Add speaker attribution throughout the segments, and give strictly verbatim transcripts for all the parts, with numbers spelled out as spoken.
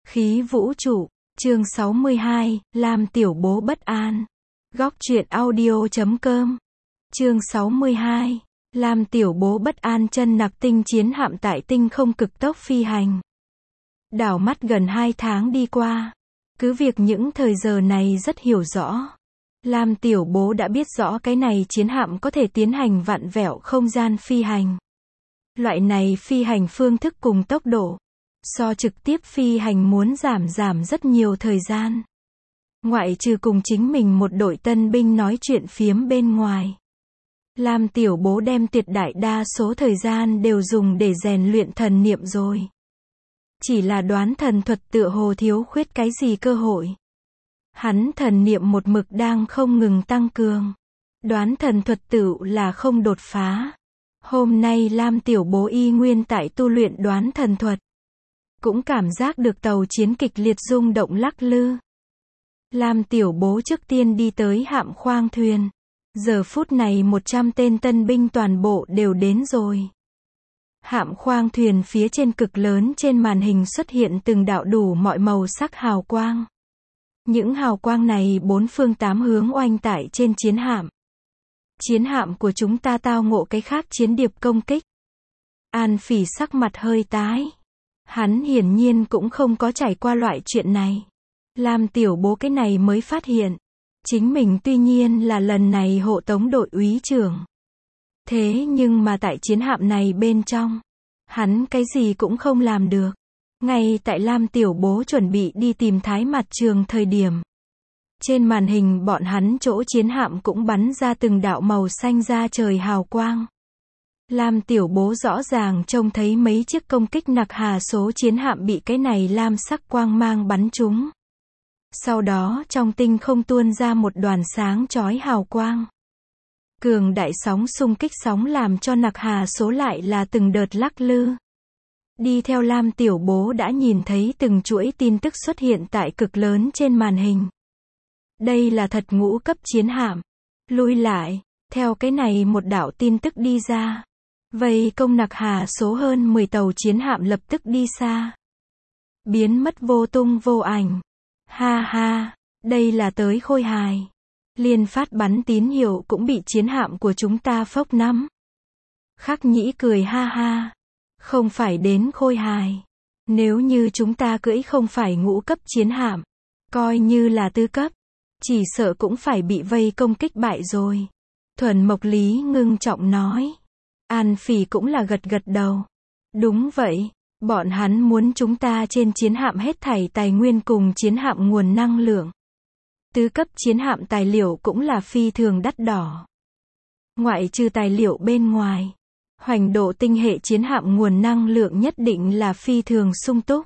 Speaker 1: Khí vũ trụ, chương sáu mươi hai, Lam tiểu bố bất an. Góc truyện audio chấm com. Chương sáu mươi hai, Lam tiểu bố bất an. Chân nặc tinh chiến hạm tại tinh không cực tốc phi hành. Đảo mắt gần hai tháng đi qua. Cứ việc những thời giờ này rất hiểu rõ. Lam tiểu bố đã biết rõ cái này chiến hạm có thể tiến hành vặn vẹo không gian phi hành. Loại này phi hành phương thức cùng tốc độ, so trực tiếp phi hành muốn giảm giảm rất nhiều thời gian. Ngoại trừ cùng chính mình một đội tân binh nói chuyện phiếm bên ngoài. Lam tiểu bố đem tuyệt đại đa số thời gian đều dùng để rèn luyện thần niệm rồi. Chỉ là đoán thần thuật tựa hồ thiếu khuyết cái gì cơ hội. Hắn thần niệm một mực đang không ngừng tăng cường. Đoán thần thuật tự là không đột phá. Hôm nay Lam tiểu bố y nguyên tại tu luyện đoán thần thuật. Cũng cảm giác được tàu chiến kịch liệt rung động lắc lư. Lam tiểu bố trước tiên đi tới hạm khoang thuyền. Giờ phút này một trăm tên tân binh toàn bộ đều đến rồi. Hạm khoang thuyền phía trên cực lớn trên màn hình xuất hiện từng đạo đủ mọi màu sắc hào quang. Những hào quang này bốn phương tám hướng oanh tải trên chiến hạm. Chiến hạm của chúng ta tao ngộ cái khác chiến điệp công kích. An Phỉ sắc mặt hơi tái. Hắn hiển nhiên cũng không có trải qua loại chuyện này. Lam tiểu bố cái này mới phát hiện. Chính mình tuy nhiên là lần này hộ tống đội úy trưởng. Thế nhưng mà tại chiến hạm này bên trong, hắn cái gì cũng không làm được. Ngay tại Lam tiểu bố chuẩn bị đi tìm Thái Mặt Trường thời điểm. Trên màn hình bọn hắn chỗ chiến hạm cũng bắn ra từng đạo màu xanh ra trời hào quang. Lam tiểu bố rõ ràng trông thấy mấy chiếc công kích nặc hà số chiến hạm bị cái này lam sắc quang mang bắn trúng. Sau đó trong tinh không tuôn ra một đoàn sáng chói hào quang. Cường đại sóng xung kích sóng làm cho nặc hà số lại là từng đợt lắc lư. Đi theo Lam tiểu bố đã nhìn thấy từng chuỗi tin tức xuất hiện tại cực lớn trên màn hình. Đây là thật ngũ cấp chiến hạm. Lui lại, theo cái này một đạo tin tức đi ra. Vây công nặc hà số hơn mười tàu chiến hạm lập tức đi xa. Biến mất vô tung vô ảnh. Ha ha, đây là tới khôi hài. Liên phát bắn tín hiệu cũng bị chiến hạm của chúng ta phốc nắm. Khắc Nhĩ cười ha ha. Không phải đến khôi hài. Nếu như chúng ta cưỡi không phải ngũ cấp chiến hạm, coi như là tứ cấp, chỉ sợ cũng phải bị vây công kích bại rồi. Thuần Mộc Lý ngưng trọng nói. An Phỉ cũng là gật gật đầu. Đúng vậy, bọn hắn muốn chúng ta trên chiến hạm hết thảy tài nguyên cùng chiến hạm nguồn năng lượng. Tứ cấp chiến hạm tài liệu cũng là phi thường đắt đỏ. Ngoại trừ tài liệu bên ngoài, hoành độ tinh hệ chiến hạm nguồn năng lượng nhất định là phi thường sung túc.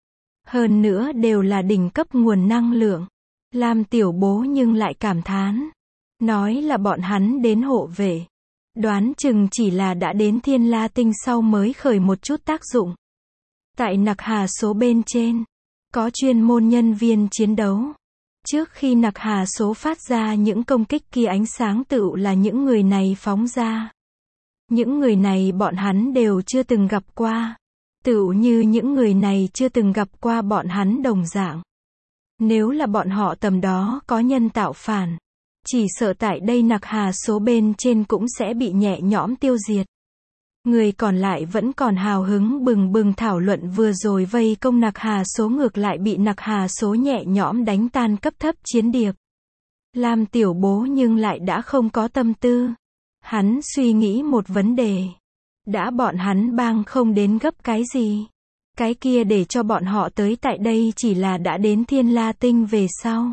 Speaker 1: Hơn nữa đều là đỉnh cấp nguồn năng lượng. Lam tiểu bố nhưng lại cảm thán. Nói là bọn hắn đến hộ vệ. Đoán chừng chỉ là đã đến Thiên La Tinh sau mới khởi một chút tác dụng. Tại nặc hà số bên trên, có chuyên môn nhân viên chiến đấu. Trước khi nặc hà số phát ra những công kích kia ánh sáng tựu là những người này phóng ra. Những người này bọn hắn đều chưa từng gặp qua. Tựu như những người này chưa từng gặp qua bọn hắn đồng dạng. Nếu là bọn họ tầm đó có nhân tạo phản, chỉ sợ tại đây nặc hà số bên trên cũng sẽ bị nhẹ nhõm tiêu diệt. Người còn lại vẫn còn hào hứng bừng bừng thảo luận vừa rồi vây công nặc hà số ngược lại bị nặc hà số nhẹ nhõm đánh tan cấp thấp chiến điệp. Lam tiểu bố nhưng lại đã không có tâm tư. Hắn suy nghĩ một vấn đề. Đã bọn hắn bang không đến gấp cái gì. Cái kia để cho bọn họ tới tại đây chỉ là đã đến Thiên La Tinh về sau.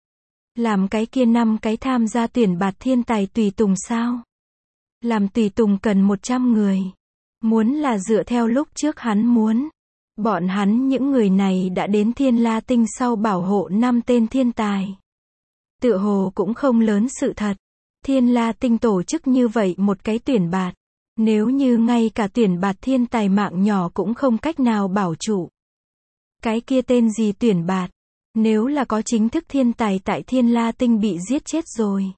Speaker 1: Làm cái kia năm cái tham gia tuyển bạt thiên tài tùy tùng sao? Làm tùy tùng cần một trăm người. Muốn là dựa theo lúc trước hắn muốn. Bọn hắn những người này đã đến Thiên La Tinh sau bảo hộ năm tên thiên tài. Tựa hồ cũng không lớn sự thật. Thiên La Tinh tổ chức như vậy một cái tuyển bạt. Nếu như ngay cả tuyển bạt thiên tài mạng nhỏ cũng không cách nào bảo trụ. Cái kia tên gì tuyển bạt? Nếu là có chính thức thiên tài tại Thiên La Tinh bị giết chết rồi.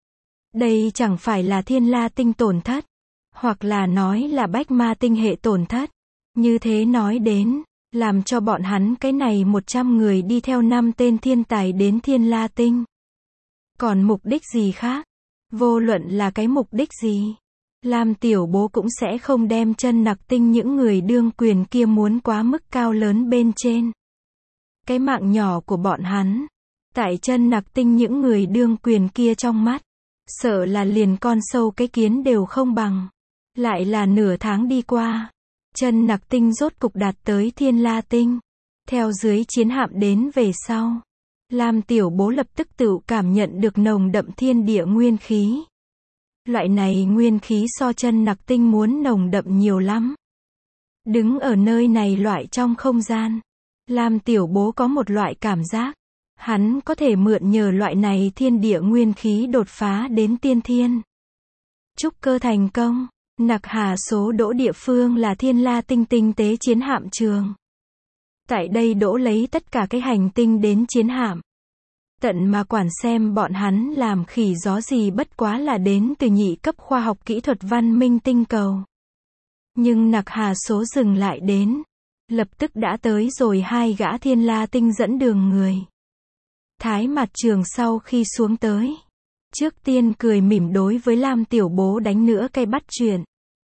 Speaker 1: Đây chẳng phải là Thiên La Tinh tổn thất. Hoặc là nói là Bách Ma Tinh hệ tổn thất. Như thế nói đến, làm cho bọn hắn cái này một trăm người đi theo năm tên thiên tài đến Thiên La Tinh. Còn mục đích gì khác? Vô luận là cái mục đích gì? Lam Tiểu Bố cũng sẽ không đem Chân Nặc Tinh những người đương quyền kia muốn quá mức cao lớn bên trên. Cái mạng nhỏ của bọn hắn, tại Chân Nặc Tinh những người đương quyền kia trong mắt, sợ là liền con sâu cái kiến đều không bằng. Lại là nửa tháng đi qua, Chân Nặc Tinh rốt cục đạt tới Thiên La Tinh. Theo dưới chiến hạm đến về sau, Lam Tiểu Bố lập tức tự cảm nhận được nồng đậm thiên địa nguyên khí. Loại này nguyên khí so Chân Nặc Tinh muốn nồng đậm nhiều lắm. Đứng ở nơi này loại trong không gian, Lam Tiểu Bố có một loại cảm giác, hắn có thể mượn nhờ loại này thiên địa nguyên khí đột phá đến tiên thiên. Trúc cơ thành công, Nặc Hà số đỗ địa phương là Thiên La Tinh tinh tế chiến hạm trường. Tại đây đỗ lấy tất cả cái hành tinh đến chiến hạm. Tận mà quản xem bọn hắn làm khỉ gió gì bất quá là đến từ nhị cấp khoa học kỹ thuật văn minh tinh cầu. Nhưng Nặc Hà số dừng lại đến, lập tức đã tới rồi hai gã Thiên La Tinh dẫn đường người. Thái Mạt Trường sau khi xuống tới, trước tiên cười mỉm đối với Lam Tiểu Bố đánh nữa cây bắt chuyện.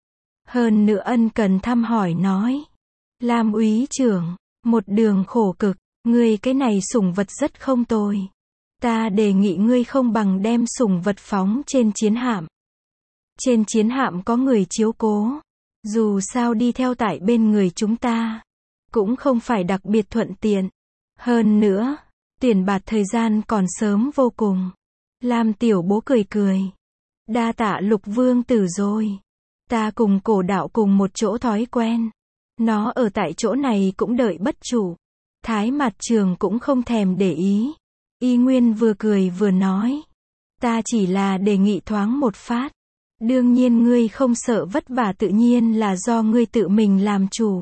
Speaker 1: Hơn nữa ân cần thăm hỏi nói, Lam úy trưởng, một đường khổ cực, ngươi cái này sủng vật rất không tồi. Ta đề nghị ngươi không bằng đem sủng vật phóng trên chiến hạm. Trên chiến hạm có người chiếu cố, dù sao đi theo tại bên người chúng ta, cũng không phải đặc biệt thuận tiện. Hơn nữa, tiền bạt thời gian còn sớm vô cùng. Lam Tiểu Bố cười cười. Đa tạ Lục Vương tử rồi. Ta cùng Cổ đạo cùng một chỗ thói quen. Nó ở tại chỗ này cũng đợi bất chủ. Thái Mạt Trường cũng không thèm để ý. Y Nguyên vừa cười vừa nói. Ta chỉ là đề nghị thoáng một phát. Đương nhiên ngươi không sợ vất vả tự nhiên là do ngươi tự mình làm chủ.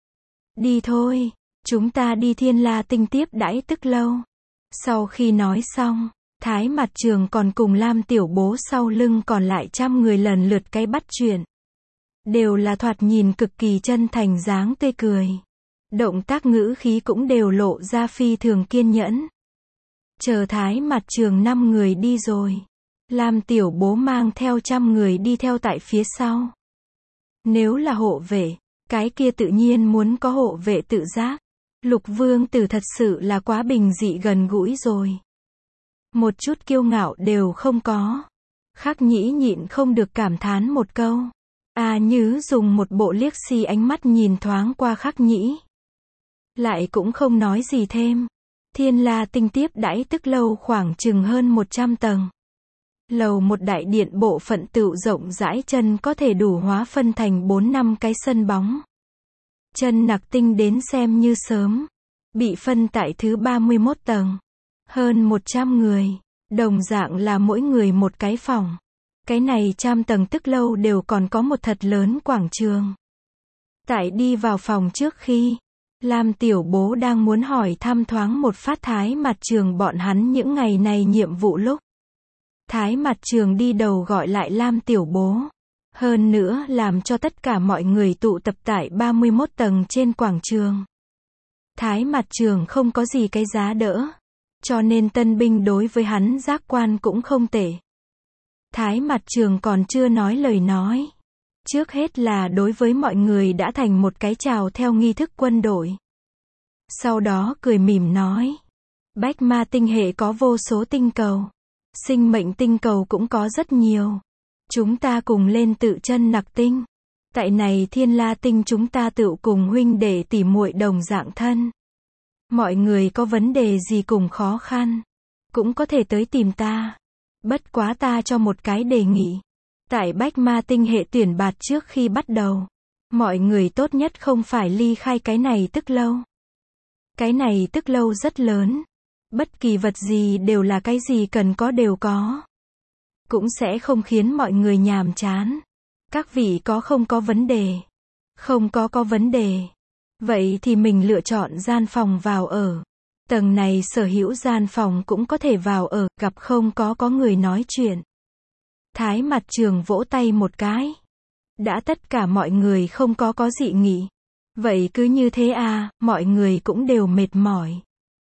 Speaker 1: Đi thôi, chúng ta đi Thiên La Tinh tiếp đãi Tức Lâu. Sau khi nói xong, Thái Mạt Trường còn cùng Lam Tiểu Bố sau lưng còn lại trăm người lần lượt cái bắt chuyện. Đều là thoạt nhìn cực kỳ chân thành dáng tươi cười. Động tác ngữ khí cũng đều lộ ra phi thường kiên nhẫn. Chờ Thái Mạt Trường năm người đi rồi, Lam Tiểu Bố mang theo trăm người đi theo tại phía sau. Nếu là hộ vệ, cái kia tự nhiên muốn có hộ vệ tự giác. Lục Vương tử thật sự là quá bình dị gần gũi rồi. Một chút kiêu ngạo đều không có. Khắc Nhĩ nhịn không được cảm thán một câu. A Nhứ dùng một bộ liếc xi ánh mắt nhìn thoáng qua Khắc Nhĩ. Lại cũng không nói gì thêm. Thiên La Tinh tiếp đãi Tức Lâu khoảng chừng hơn một trăm tầng. Lầu một đại điện bộ phận tựu rộng rãi chân có thể đủ hóa phân thành bốn năm cái sân bóng. Chân Nặc Tinh đến xem như sớm. Bị phân tại thứ ba mươi mốt tầng. Hơn một trăm người. Đồng dạng là mỗi người một cái phòng. Cái này trăm tầng Tức Lâu đều còn có một thật lớn quảng trường. Tại đi vào phòng trước khi, Lam Tiểu Bố đang muốn hỏi thăm thoáng một phát Thái Mạt Trường bọn hắn những ngày này nhiệm vụ lúc. Thái Mạt Trường đi đầu gọi lại Lam Tiểu Bố. Hơn nữa làm cho tất cả mọi người tụ tập tại ba mươi mốt tầng trên quảng trường. Thái Mạt Trường không có gì cái giá đỡ. Cho nên tân binh đối với hắn giác quan cũng không tệ. Thái Mạt Trường còn chưa nói lời nói. Trước hết là đối với mọi người đã thành một cái chào theo nghi thức quân đội. Sau đó cười mỉm nói. Bách Ma tinh hệ có vô số tinh cầu. Sinh mệnh tinh cầu cũng có rất nhiều. Chúng ta cùng lên tự Chân Nặc Tinh. Tại này Thiên La Tinh chúng ta tự cùng huynh đệ tỉ muội đồng dạng thân. Mọi người có vấn đề gì cùng khó khăn, cũng có thể tới tìm ta. Bất quá ta cho một cái đề nghị. Tại Bách Ma tinh hệ tuyển bạt trước khi bắt đầu, mọi người tốt nhất không phải ly khai cái này Tức Lâu. Cái này Tức Lâu rất lớn. Bất kỳ vật gì đều là cái gì cần có đều có. Cũng sẽ không khiến mọi người nhàm chán. Các vị có không có vấn đề? Không có có vấn đề. Vậy thì mình lựa chọn gian phòng vào ở. Tầng này sở hữu gian phòng cũng có thể vào ở, gặp không có có người nói chuyện. Thái Mạt Trường vỗ tay một cái. Đã tất cả mọi người không có có dị nghị. Vậy cứ như thế à, mọi người cũng đều mệt mỏi.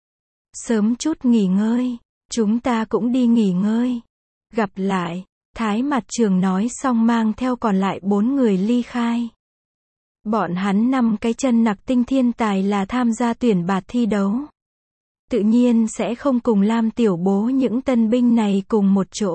Speaker 1: Sớm chút nghỉ ngơi, chúng ta cũng đi nghỉ ngơi. Gặp lại, Thái Mặt Trường nói xong mang theo còn lại bốn người ly khai. Bọn hắn năm cái chân nặc tinh thiên tài là tham gia tuyển bạt thi đấu. Tự nhiên sẽ không cùng Lam Tiểu Bố những tân binh này cùng một chỗ.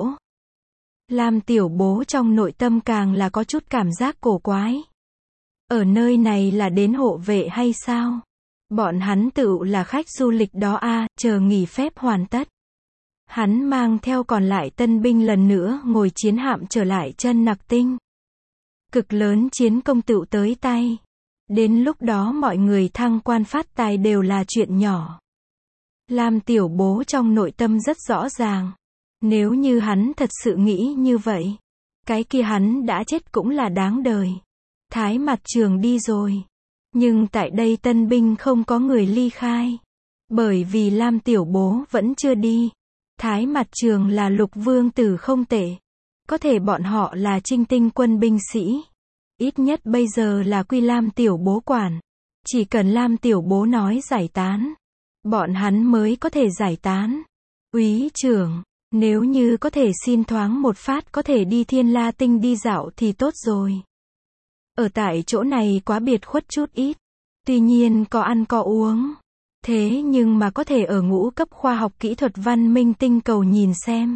Speaker 1: Lam Tiểu Bố trong nội tâm càng là có chút cảm giác cổ quái. Ở nơi này là đến hộ vệ hay sao? Bọn hắn tự là khách du lịch đó à, chờ nghỉ phép hoàn tất. Hắn mang theo còn lại tân binh lần nữa ngồi chiến hạm trở lại chân nặc tinh. Cực lớn chiến công tựu tới tay. Đến lúc đó mọi người thăng quan phát tài đều là chuyện nhỏ. Lam Tiểu Bố trong nội tâm rất rõ ràng. Nếu như hắn thật sự nghĩ như vậy, cái kia hắn đã chết cũng là đáng đời. Thái Mặt Trường đi rồi. Nhưng tại đây tân binh không có người ly khai. Bởi vì Lam Tiểu Bố vẫn chưa đi. Thái Mặt Trường là Lục Vương Tử không tệ. Có thể bọn họ là Trinh Tinh quân binh sĩ. Ít nhất bây giờ là quy Lam Tiểu Bố quản. Chỉ cần Lam Tiểu Bố nói giải tán, bọn hắn mới có thể giải tán. Úy trưởng, nếu như có thể xin thoáng một phát có thể đi Thiên La Tinh đi dạo thì tốt rồi. Ở tại chỗ này quá biệt khuất chút ít. Tuy nhiên có ăn có uống. Thế nhưng mà có thể ở ngũ cấp khoa học kỹ thuật văn minh tinh cầu nhìn xem.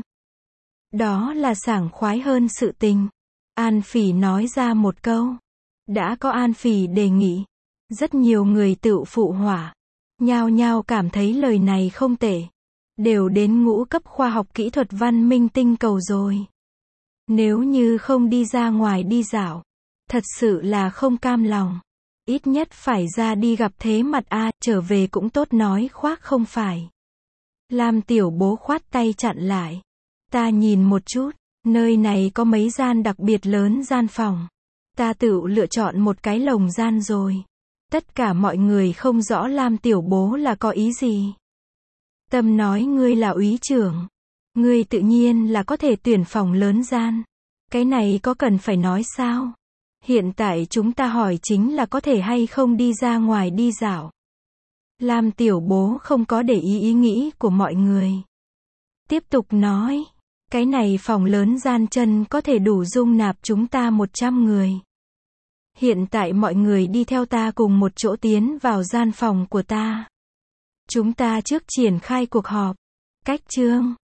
Speaker 1: Đó là sảng khoái hơn sự tình. An Phỉ nói ra một câu. Đã có An Phỉ đề nghị. Rất nhiều người tự phụ hỏa. Nhao nhao cảm thấy lời này không tệ. Đều đến ngũ cấp khoa học kỹ thuật văn minh tinh cầu rồi. Nếu như không đi ra ngoài đi dạo, thật sự là không cam lòng. Ít nhất phải ra đi gặp thế mặt a, trở về cũng tốt nói khoác không phải. Lam Tiểu Bố khoát tay chặn lại. Ta nhìn một chút, nơi này có mấy gian đặc biệt lớn gian phòng. Ta tự lựa chọn một cái lồng gian rồi. Tất cả mọi người không rõ Lam Tiểu Bố là có ý gì. Tâm nói ngươi là úy trưởng. Ngươi tự nhiên là có thể tuyển phòng lớn gian. Cái này có cần phải nói sao? Hiện tại chúng ta hỏi chính là có thể hay không đi ra ngoài đi dạo. Lam Tiểu Bố không có để ý ý nghĩ của mọi người. Tiếp tục nói. Cái này phòng lớn gian chân có thể đủ dung nạp chúng ta một trăm người. Hiện tại mọi người đi theo ta cùng một chỗ tiến vào gian phòng của ta. Chúng ta trước triển khai cuộc họp. Cách chương.